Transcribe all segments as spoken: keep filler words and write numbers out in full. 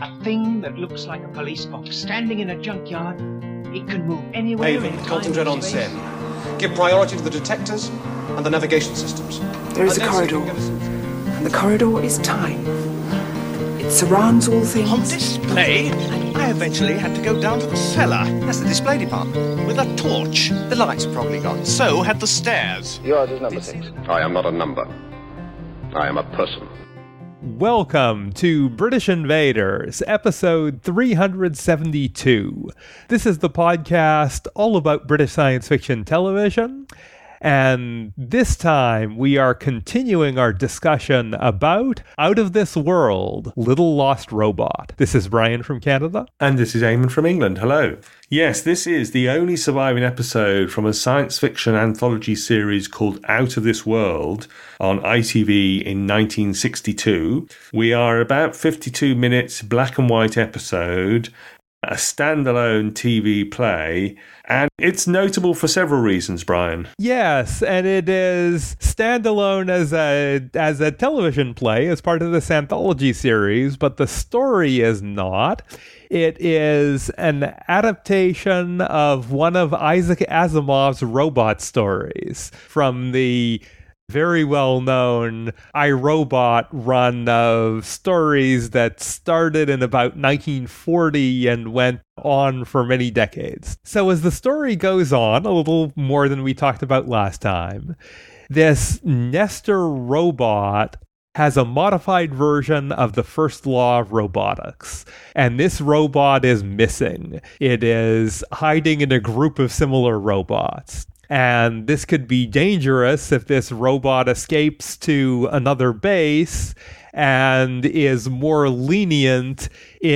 A thing that looks like a police box standing in a junkyard. It can move anywhere. Haven, concentrate on Sen. Give priority to the detectors and the navigation systems. There is a corridor, and the corridor is time. It surrounds all things. On display, I eventually had to go down to the cellar. That's the display department. With a torch. The lights are probably gone. So had the stairs. Yours is number six. I am not a number. I am a person. Welcome to British Invaders, episode three hundred seventy-two. This is the podcast all about British science fiction television, and this time we are continuing our discussion about Out of This World, Little Lost Robot. This is Brian from Canada. And this is Eamon from England. Hello. Yes, this is the only surviving episode from a science fiction anthology series called Out of This World on I T V in nineteen sixty-two. We are about fifty-two minutes black and white episode, a standalone T V play, and it's notable for several reasons, Brian. Yes, and it is standalone as a as a television play, as part of this anthology series, but the story is not. It is an adaptation of one of Isaac Asimov's robot stories from the very well-known iRobot run of stories that started in about nineteen forty and went on for many decades. So as the story goes on, a little more than we talked about last time, this Nestor robot has a modified version of the first law of robotics. And this robot is missing. It is hiding in a group of similar robots. And this could be dangerous if this robot escapes to another base and is more lenient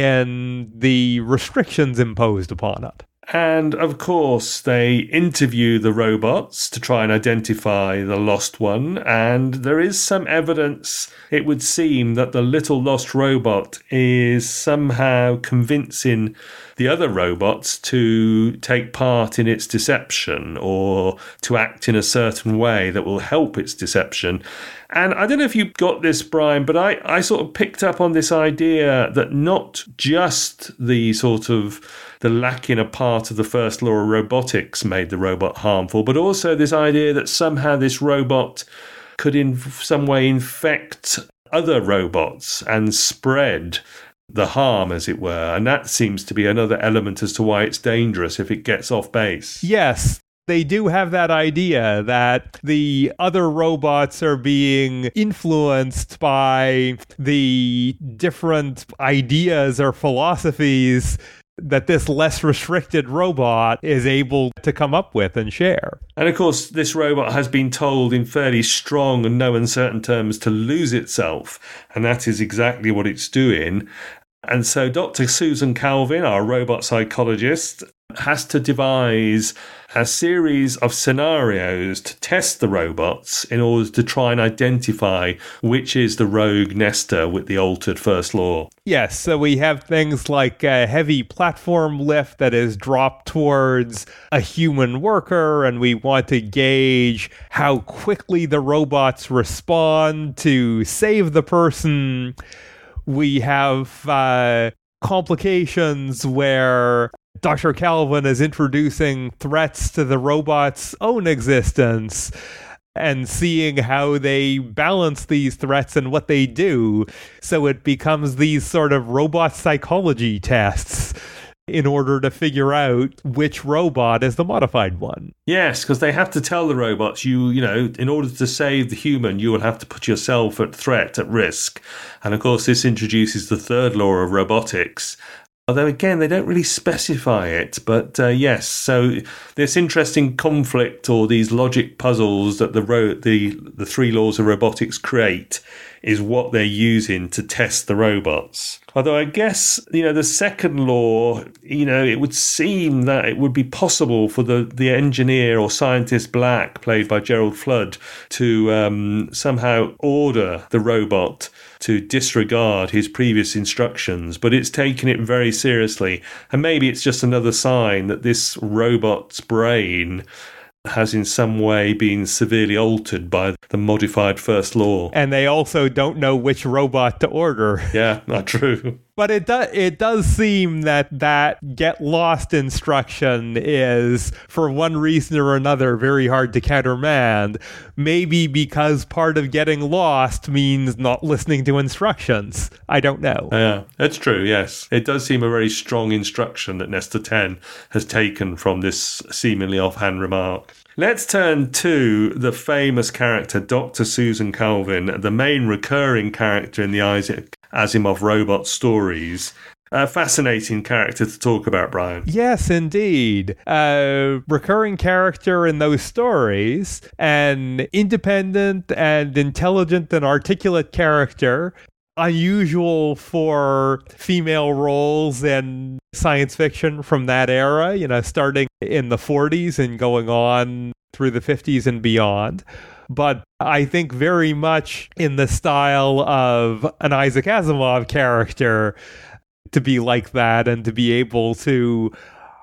in the restrictions imposed upon it. And, of course, they interview the robots to try and identify the lost one, and there is some evidence, it would seem, that the little lost robot is somehow convincing the other robots to take part in its deception or to act in a certain way that will help its deception. And I don't know if you got this, Brian, but I, I sort of picked up on this idea that not just the sort of the lacking a part of the first law of robotics made the robot harmful, but also this idea that somehow this robot could in some way infect other robots and spread the harm, as it were. And that seems to be another element as to why it's dangerous if it gets off base. Yes. They do have that idea that the other robots are being influenced by the different ideas or philosophies that this less restricted robot is able to come up with and share. And of course, this robot has been told in fairly strong and no uncertain terms to lose itself, and that is exactly what it's doing. And so Doctor Susan Calvin, our robot psychologist, has to devise a series of scenarios to test the robots in order to try and identify which is the rogue Nestor with the altered first law. Yes, so we have things like a heavy platform lift that is dropped towards a human worker, and we want to gauge how quickly the robots respond to save the person. We have uh, complications where Doctor Calvin is introducing threats to the robot's own existence and seeing how they balance these threats and what they do. So it becomes these sort of robot psychology tests in order to figure out which robot is the modified one. Yes, because they have to tell the robots, you you know, in order to save the human, you will have to put yourself at threat, at risk. And of course, this introduces the third law of robotics. Although, again, they don't really specify it. But uh, yes, so this interesting conflict or these logic puzzles that the, ro- the the three laws of robotics create is what they're using to test the robots. Although I guess, you know, the second law, you know, it would seem that it would be possible for the, the engineer or scientist Black, played by Gerald Flood, to um, somehow order the robot to disregard his previous instructions, but it's taken it very seriously. And maybe it's just another sign that this robot's brain has in some way been severely altered by the modified first law. And they also don't know which robot to order. Yeah, not true. But it does it does seem that that get lost instruction is, for one reason or another, very hard to countermand. Maybe because part of getting lost means not listening to instructions. I don't know. Yeah, that's true, yes. It does seem a very strong instruction that Nestor ten has taken from this seemingly offhand remark. Let's turn to the famous character, Doctor Susan Calvin, the main recurring character in the Isaac Asimov robot stories. A fascinating character to talk about, Brian. Yes, indeed. A recurring character in those stories, an independent and intelligent and articulate character, unusual for female roles in science fiction from that era, you know, starting in the forties and going on through the fifties and beyond. But I think very much in the style of an Isaac Asimov character to be like that and to be able to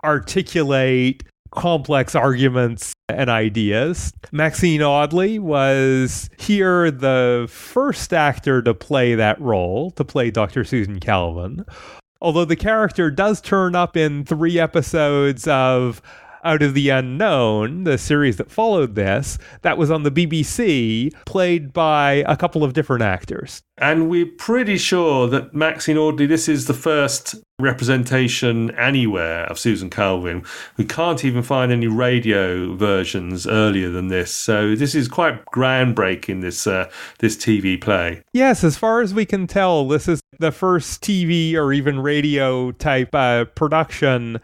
articulate complex arguments and ideas. Maxine Audley was here the first actor to play that role, to play Doctor Susan Calvin. Although the character does turn up in three episodes of Out of the Unknown, the series that followed this, that was on the B B C, played by a couple of different actors. And we're pretty sure that Maxine Audley, this is the first representation anywhere of Susan Calvin. We can't even find any radio versions earlier than this. So this is quite groundbreaking, this uh, this T V play. Yes, as far as we can tell, this is the first T V or even radio type uh, production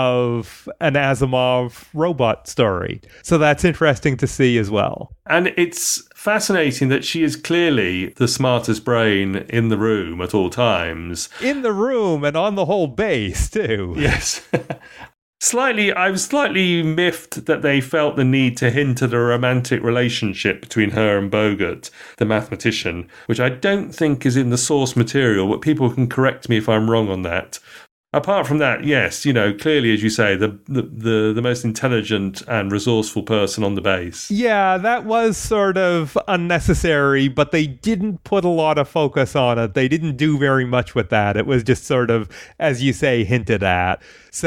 of an Asimov robot story. So that's interesting to see as well. And it's fascinating that she is clearly the smartest brain in the room at all times. In the room and on the whole base, too. Yes. Slightly, I was slightly miffed that they felt the need to hint at a romantic relationship between her and Bogart, the mathematician, which I don't think is in the source material, but people can correct me if I'm wrong on that. Apart from that, yes, you know, clearly, as you say, the, the the the most intelligent and resourceful person on the base. Yeah, that was sort of unnecessary, but they didn't put a lot of focus on it. They didn't do very much with that. It was just sort of, as you say, hinted at.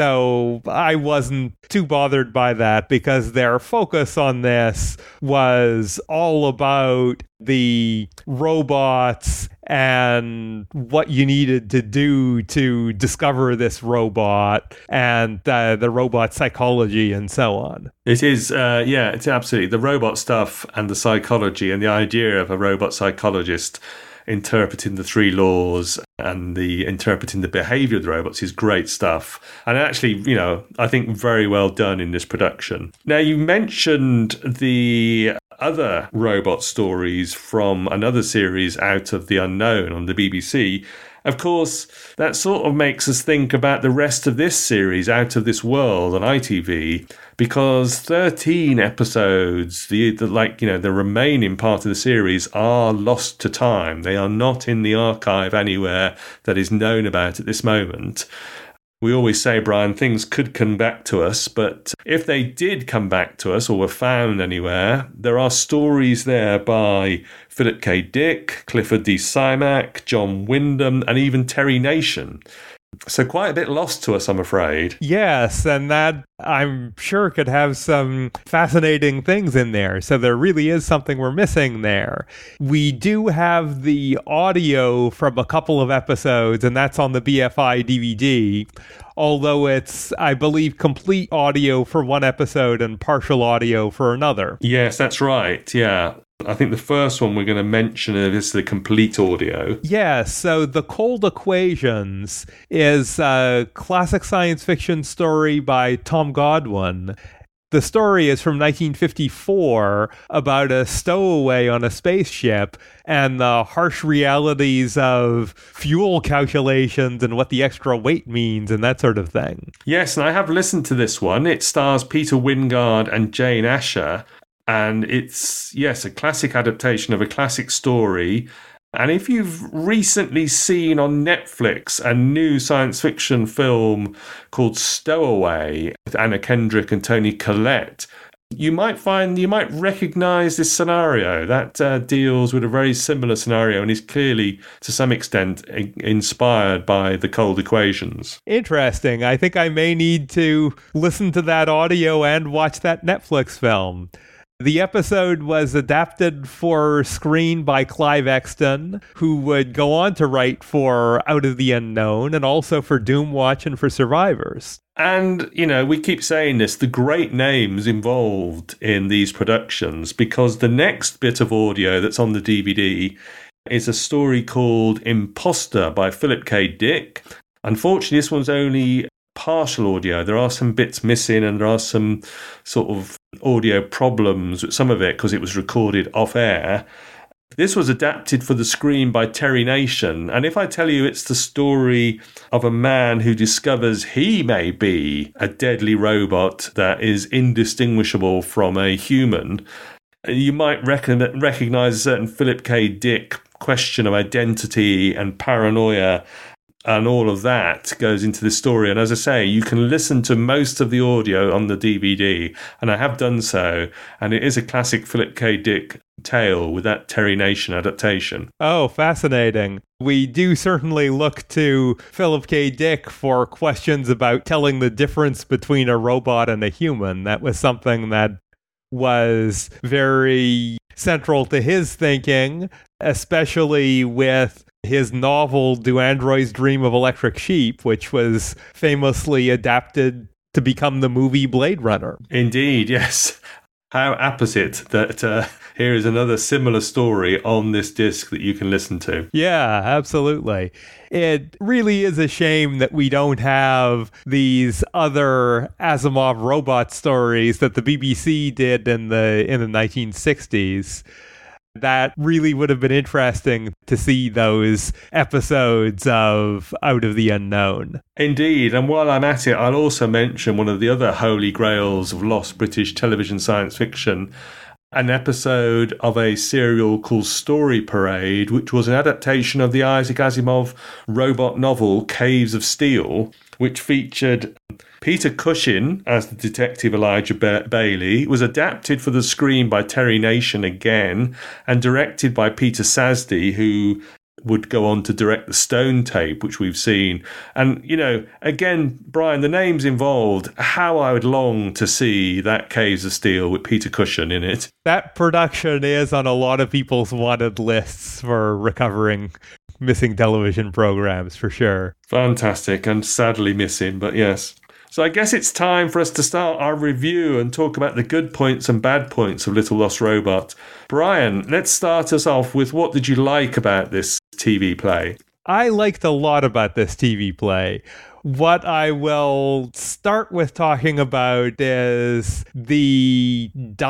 So I wasn't too bothered by that because their focus on this was all about the robots and what you needed to do to discover this robot and uh, the robot psychology and so on. It is, uh, yeah, it's absolutely the robot stuff and the psychology and the idea of a robot psychologist interpreting the three laws and the interpreting the behavior of the robots is great stuff. And actually, you know, I think very well done in this production. Now, you mentioned the other robot stories from another series, Out of the Unknown, on the B B C. Of course, that sort of makes us think about the rest of this series, Out of This World, on I T V, because thirteen episodes, the, the like you know, the remaining part of the series, are lost to time. They are not in the archive anywhere that is known about at this moment. We always say, Brian, things could come back to us, but if they did come back to us or were found anywhere, there are stories there by Philip K. Dick, Clifford D. Simak, John Wyndham, and even Terry Nation. So quite a bit lost to us, I'm afraid. Yes, and that, I'm sure, could have some fascinating things in there. So there really is something we're missing there. We do have the audio from a couple of episodes, and that's on the B F I D V D. Although it's, I believe, complete audio for one episode and partial audio for another. Yes, that's right, yeah. I think the first one we're going to mention is the complete audio. Yeah, so The Cold Equations is a classic science fiction story by Tom Godwin. The story is from nineteen fifty-four about a stowaway on a spaceship and the harsh realities of fuel calculations and what the extra weight means and that sort of thing. Yes, and I have listened to this one. It stars Peter Wyngarde and Jane Asher. And it's, yes, a classic adaptation of a classic story. And if you've recently seen on Netflix a new science fiction film called Stowaway with Anna Kendrick and Toni Collette, you might find, you might recognize this scenario. That uh, deals with a very similar scenario and is clearly, to some extent, i- inspired by the cold equations. Interesting. I think I may need to listen to that audio and watch that Netflix film. The episode was adapted for screen by Clive Exton, who would go on to write for Out of the Unknown and also for Doomwatch and for Survivors. And, you know, we keep saying this, the great names involved in these productions, because the next bit of audio that's on the D V D is a story called Imposter by Philip K. Dick. Unfortunately, this one's only partial audio. There are some bits missing and there are some sort of audio problems with some of it because it was recorded off air. This was adapted for the screen by Terry Nation, and if I tell you it's the story of a man who discovers he may be a deadly robot that is indistinguishable from a human, you might recon- recognize a certain Philip K. Dick question of identity and paranoia, and all of that goes into this story. And as I say, you can listen to most of the audio on the D V D, and I have done so, and it is a classic Philip K. Dick tale with that Terry Nation adaptation. Oh, fascinating. We do certainly look to Philip K. Dick for questions about telling the difference between a robot and a human. That was something that was very central to his thinking, especially with his novel Do Androids Dream of Electric Sheep, which was famously adapted to become the movie Blade Runner. Indeed, yes. How apposite that uh, here is another similar story on this disc that you can listen to. Yeah, absolutely. It really is a shame that we don't have these other Asimov robot stories that the B B C did in the in the nineteen sixties. That really would have been interesting to see those episodes of Out of the Unknown. Indeed, and while I'm at it, I'll also mention one of the other holy grails of lost British television science fiction, an episode of a serial called Story Parade, which was an adaptation of the Isaac Asimov robot novel Caves of Steel, which featured Peter Cushing as the detective Elijah ba- Bailey. It was adapted for the screen by Terry Nation again and directed by Peter Sasdy, who would go on to direct the Stone Tape, which we've seen. And, you know, again, Brian, the names involved, how I would long to see that Caves of Steel with Peter Cushing in it. That production is on a lot of people's wanted lists for recovering missing television programs, for sure. Fantastic, and sadly missing, but yes. So I guess it's time for us to start our review and talk about the good points and bad points of Little Lost Robot. Brian, let's start us off with what did you like about this T V play? I liked a lot about this T V play. What I will start with talking about is the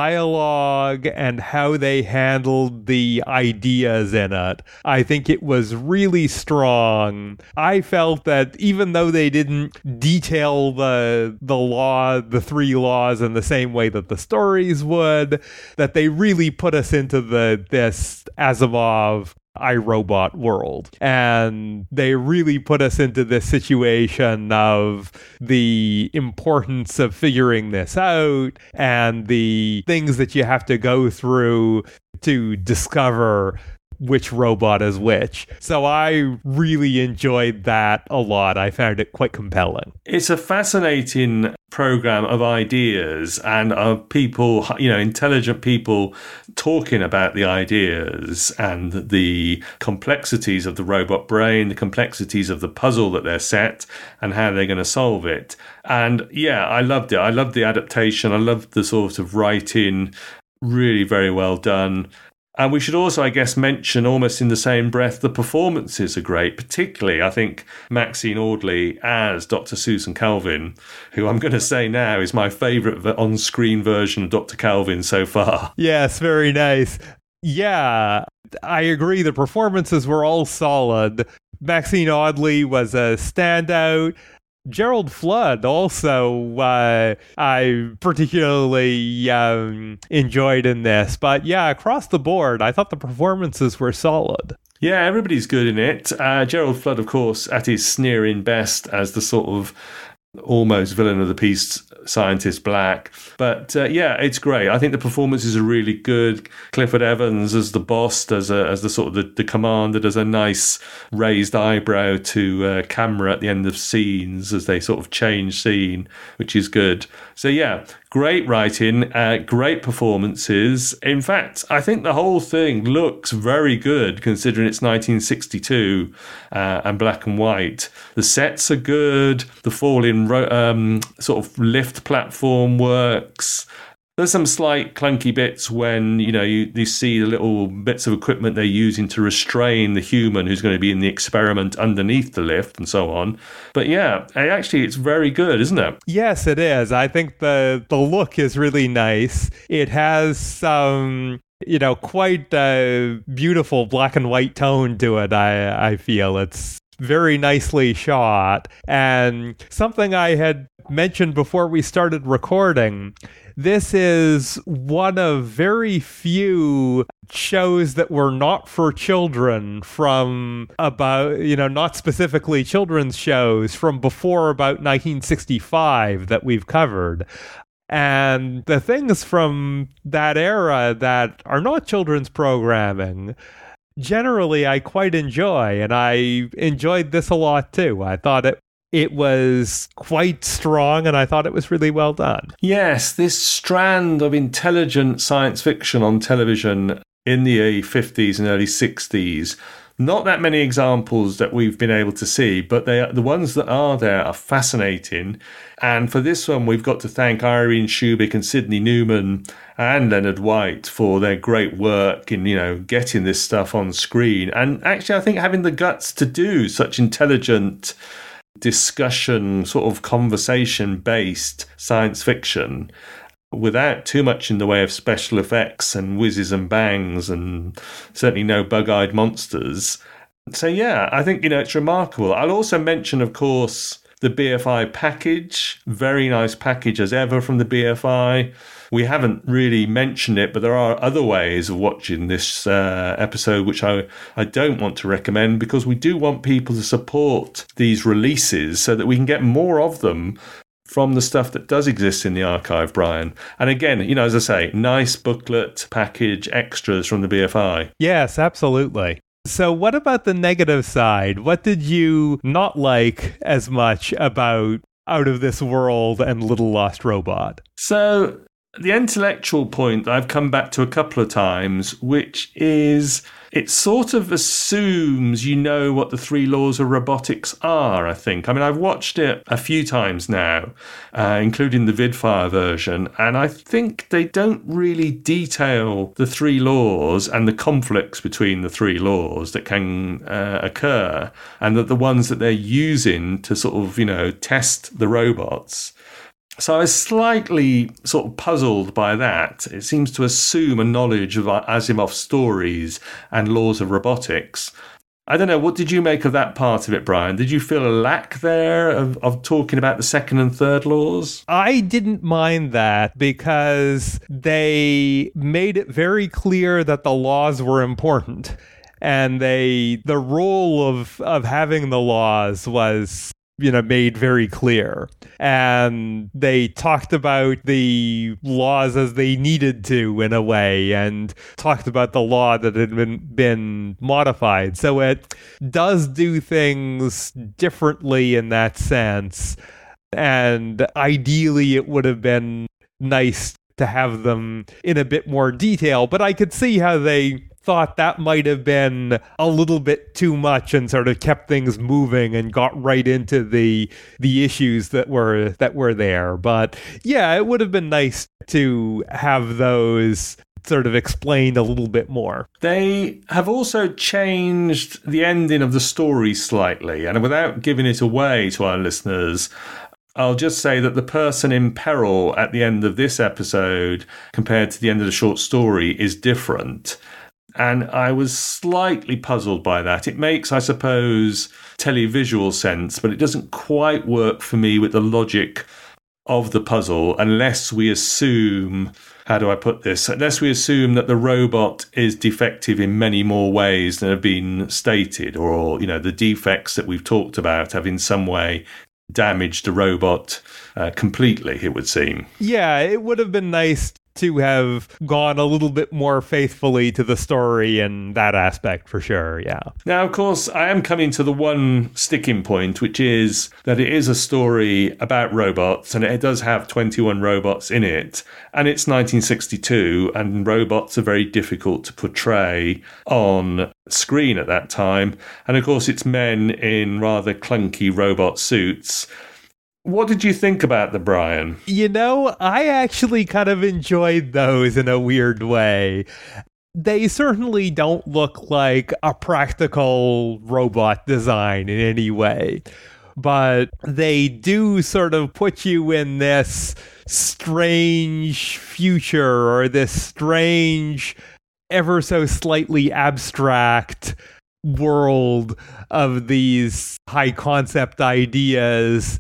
dialogue and how they handled the ideas in it. I think it was really strong. I felt that even though they didn't detail the the law, the three laws in the same way that the stories would, that they really put us into the this Asimov iRobot world. And they really put us into this situation of the importance of figuring this out and the things that you have to go through to discover which robot is which. So I really enjoyed that a lot. I found it quite compelling. It's a fascinating program of ideas and of people, you know, intelligent people talking about the ideas and the complexities of the robot brain, the complexities of the puzzle that they're set and how they're going to solve it. And yeah, I loved it. I loved the adaptation. I loved the sort of writing, really very well done. And we should also, I guess, mention almost in the same breath, the performances are great, particularly, I think, Maxine Audley as Doctor Susan Calvin, who I'm going to say now is my favourite on-screen version of Doctor Calvin so far. Yes, very nice. Yeah, I agree. The performances were all solid. Maxine Audley was a standout. Gerald Flood also uh, I particularly um, enjoyed in this. But yeah, across the board, I thought the performances were solid. Yeah, everybody's good in it. Uh, Gerald Flood, of course, at his sneering best as the sort of almost villain of the piece scientist Black. But uh, yeah, it's great. I think the performances are really good. Clifford Evans as the boss, as a, as the sort of the, the commander, does a nice raised eyebrow to uh, camera at the end of scenes as they sort of change scene, which is good. So yeah, great writing, uh, great performances. In fact, I think the whole thing looks very good considering it's nineteen sixty-two uh, and black and white. The sets are good. The falling ro- um, sort of lift platform works. There's some slight clunky bits when, you know, you, you see the little bits of equipment they're using to restrain the human who's going to be in the experiment underneath the lift and so on. But yeah, actually, it's very good, isn't it? Yes, it is. I think the, the look is really nice. It has some, you know, quite a beautiful black and white tone to it, I, I feel. It's very nicely shot. And something I had mentioned before we started recording, this is one of very few shows that were not for children from about, you know, not specifically children's shows from before about nineteen sixty-five that we've covered. And the things from that era that are not children's programming, generally I quite enjoy, and I enjoyed this a lot too. I thought it It was quite strong, and I thought it was really well done. Yes, this strand of intelligent science fiction on television in the fifties and early sixties, not that many examples that we've been able to see, but they are, the ones that are there are fascinating. And for this one, we've got to thank Irene Shubik and Sidney Newman and Leonard White for their great work in, you know, getting this stuff on screen. And actually, I think having the guts to do such intelligent discussion, sort of conversation-based science fiction without too much in the way of special effects and whizzes and bangs and certainly no bug-eyed monsters. So yeah, I think, you know, it's remarkable. I'll also mention, of course, the B F I package. Very nice package as ever from the B F I. We haven't really mentioned it, but there are other ways of watching this uh, episode, which I, I don't want to recommend because we do want people to support these releases so that we can get more of them from the stuff that does exist in the archive, Brian. And again, you know, as I say, nice booklet, package, extras from the B F I. Yes, absolutely. So what about the negative side? What did you not like as much about Out of This World and Little Lost Robot? So the intellectual point I've come back to a couple of times, which is it sort of assumes you know what the three laws of robotics are, I think. I mean, I've watched it a few times now, uh, including the Vidfire version, and I think they don't really detail the three laws and the conflicts between the three laws that can uh, occur, and that the ones that they're using to sort of, you know, test the robots. So I was slightly sort of puzzled by that. It seems to assume a knowledge of Asimov's stories and laws of robotics. I don't know, what did you make of that part of it, Brian? Did you feel a lack there of, of talking about the second and third laws? I didn't mind that because they made it very clear that the laws were important. And they the role of, of having the laws was, you know, made very clear. And they talked about the laws as they needed to in a way, and talked about the law that had been, been modified. So it does do things differently in that sense. And ideally, it would have been nice to have them in a bit more detail. But I could see how they thought that might have been a little bit too much and sort of kept things moving and got right into the the issues that were that were there. But yeah, it would have been nice to have those sort of explained a little bit more. They have also changed the ending of the story slightly, and without giving it away to our listeners, I'll just say that the person in peril at the end of this episode compared to the end of the short story is different. And I was slightly puzzled by that. It makes, I suppose, televisual sense, but it doesn't quite work for me with the logic of the puzzle unless we assume, how do I put this? Unless we assume that the robot is defective in many more ways than have been stated, or, you know, the defects that we've talked about have in some way damaged the robot uh, completely, it would seem. Yeah, it would have been nice to have gone a little bit more faithfully to the story in that aspect, for sure, yeah. Now, of course, I am coming to the one sticking point, which is that it is a story about robots, and it does have twenty-one robots in it, and it's nineteen sixty-two, and robots are very difficult to portray on screen at that time, and of course it's men in rather clunky robot suits. What did you think about the Brian? You know, I actually kind of enjoyed those in a weird way. They certainly don't look like a practical robot design in any way, but they do sort of put you in this strange future or this strange, ever so slightly abstract world of these high concept ideas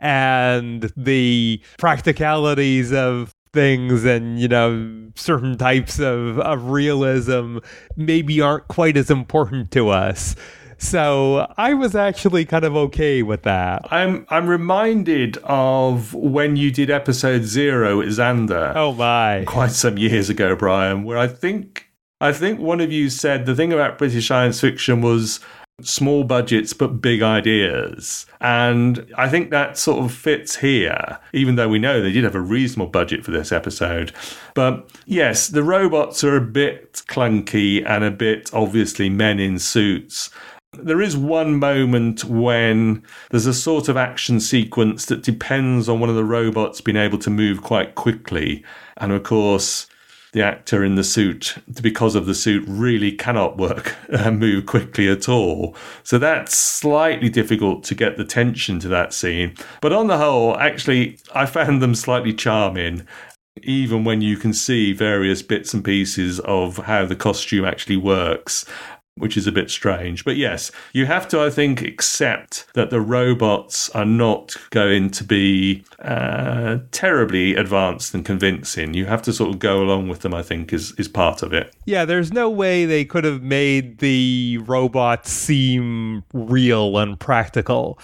and the practicalities of things and, you know, certain types of, of realism maybe aren't quite as important to us. So I was actually kind of okay with that. I'm I'm reminded of when you did episode zero with Xander. Oh my. Quite some years ago, Brian, where I think I think one of you said the thing about British science fiction was small budgets but big ideas, and I think that sort of fits here, even though we know they did have a reasonable budget for this episode. But yes, the robots are a bit clunky and a bit obviously men in suits. There is one moment when there's a sort of action sequence that depends on one of the robots being able to move quite quickly, and of course the actor in the suit, because of the suit, really cannot work and move quickly at all. So that's slightly difficult to get the tension to that scene. But on the whole, actually, I found them slightly charming, even when you can see various bits and pieces of how the costume actually works, which is a bit strange. But yes, you have to, I think, accept that the robots are not going to be uh, terribly advanced and convincing. You have to sort of go along with them, I think, is, is part of it. Yeah, there's no way they could have made the robots seem real and practical.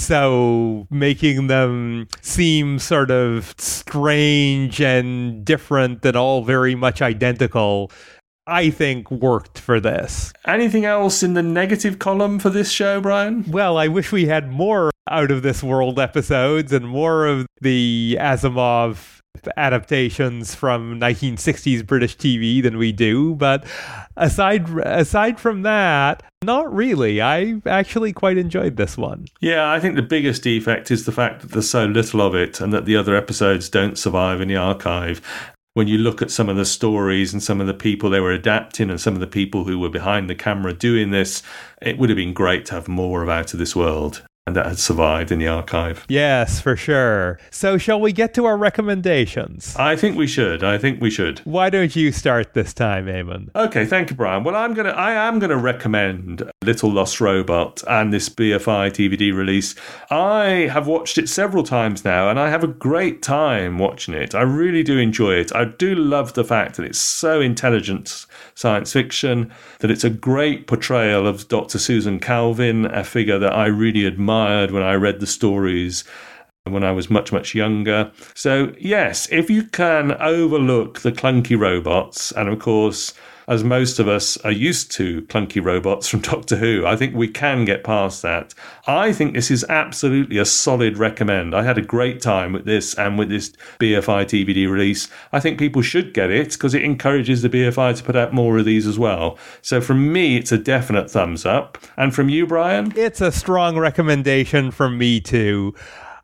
So making them seem sort of strange and different and all very much identical, I think, worked for this. Anything else in the negative column for this show, Brian? Well, I wish we had more Out of This World episodes and more of the Asimov adaptations from nineteen sixties British T V than we do, but aside aside from that, not really. I actually quite enjoyed this one. Yeah, I think the biggest defect is the fact that there's so little of it and that the other episodes don't survive in the archive. When you look at some of the stories and some of the people they were adapting and some of the people who were behind the camera doing this, it would have been great to have more of Out of This World. And that had survived in the archive. Yes, for sure. So shall we get to our recommendations? I think we should. I think we should. Why don't you start this time, Eamon? Okay, thank you, Brian. Well, I'm gonna, I am going to recommend Little Lost Robot and this B F I D V D release. I have watched it several times now, and I have a great time watching it. I really do enjoy it. I do love the fact that it's so intelligent science fiction, that it's a great portrayal of Doctor Susan Calvin, a figure that I really admire when I read the stories when I was much, much younger. So, yes, if you can overlook the clunky robots, and of course, as most of us are used to clunky robots from Doctor Who, I think we can get past that. I think this is absolutely a solid recommend. I had a great time with this and with this B F I D V D release. I think people should get it because it encourages the B F I to put out more of these as well. So from me, it's a definite thumbs up. And from you, Brian? It's a strong recommendation from me too.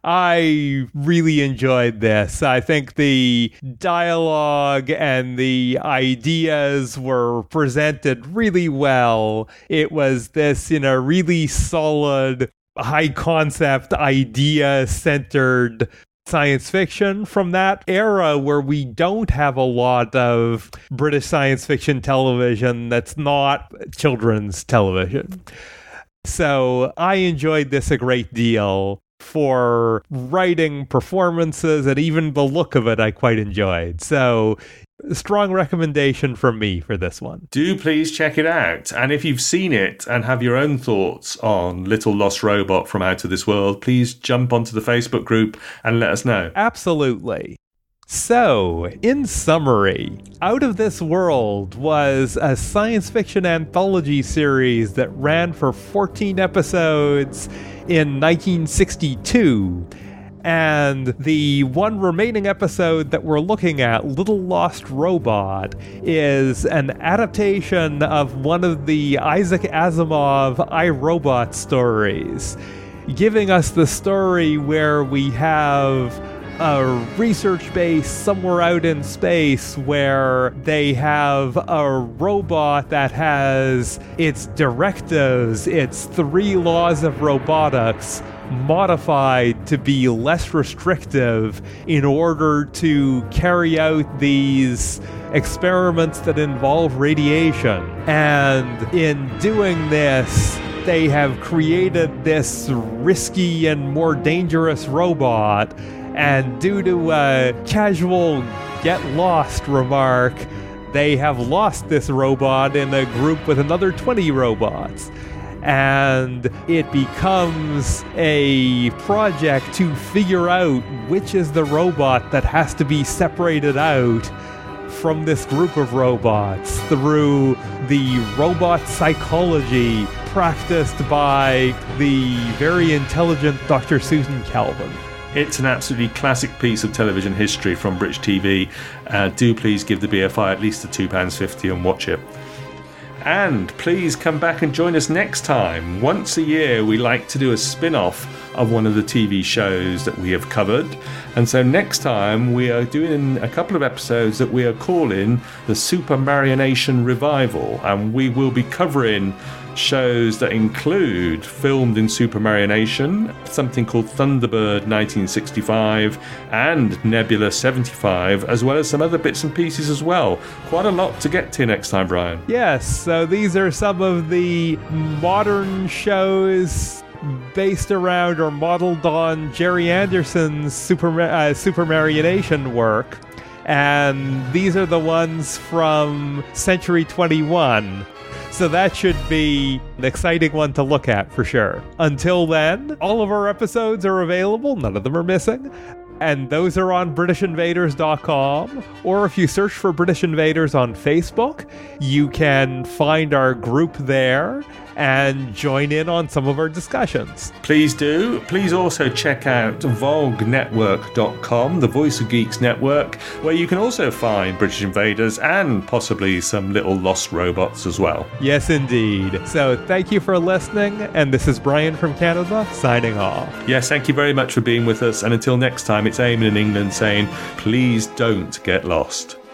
I really enjoyed this. I think the dialogue and the ideas were presented really well. It was this, you know, really solid, high concept, idea centered science fiction from that era where we don't have a lot of British science fiction television that's not children's television. So I enjoyed this a great deal. For writing, performances, and even the look of it, I quite enjoyed. So strong recommendation from me for this one. Do please check it out. And if you've seen it and have your own thoughts on Little Lost Robot from Out of This World, please jump onto the Facebook group and let us know. Absolutely. So, in summary, Out of This World was a science fiction anthology series that ran for fourteen episodes in nineteen sixty-two. And the one remaining episode that we're looking at, Little Lost Robot, is an adaptation of one of the Isaac Asimov I, Robot stories, giving us the story where we have a research base somewhere out in space where they have a robot that has its directives, its three laws of robotics, modified to be less restrictive in order to carry out these experiments that involve radiation. And in doing this, they have created this risky and more dangerous robot. And due to a casual get lost remark, they have lost this robot in a group with another twenty robots. And it becomes a project to figure out which is the robot that has to be separated out from this group of robots through the robot psychology practiced by the very intelligent Doctor Susan Calvin. It's an absolutely classic piece of television history from British T V. Uh, do please give the B F I at least the two pounds fifty and watch it. And please come back and join us next time. Once a year, we like to do a spin-off of one of the T V shows that we have covered. And so next time, we are doing a couple of episodes that we are calling the Super Marionation Revival. And we will be covering shows that include, filmed in Super Marionation, something called Thunderbird nineteen sixty-five and Nebula seventy-five, as well as some other bits and pieces as well. Quite a lot to get to next time, Brian. Yes, so these are some of the modern shows based around or modeled on Jerry Anderson's Super, uh, Super Marionation work. And these are the ones from Century twenty-one. So that should be an exciting one to look at for sure. Until then, all of our episodes are available. None of them are missing. And those are on British Invaders dot com. Or if you search for British Invaders on Facebook, you can find our group there and join in on some of our discussions. Please do. Please also check out Vogue Network dot com, the Voice of Geeks network, where you can also find British Invaders and possibly some little lost robots as well. Yes, indeed. So thank you for listening, and this is Brian from Canada, signing off. Yes, thank you very much for being with us, and until next time, it's Eamon in England saying, please don't get lost.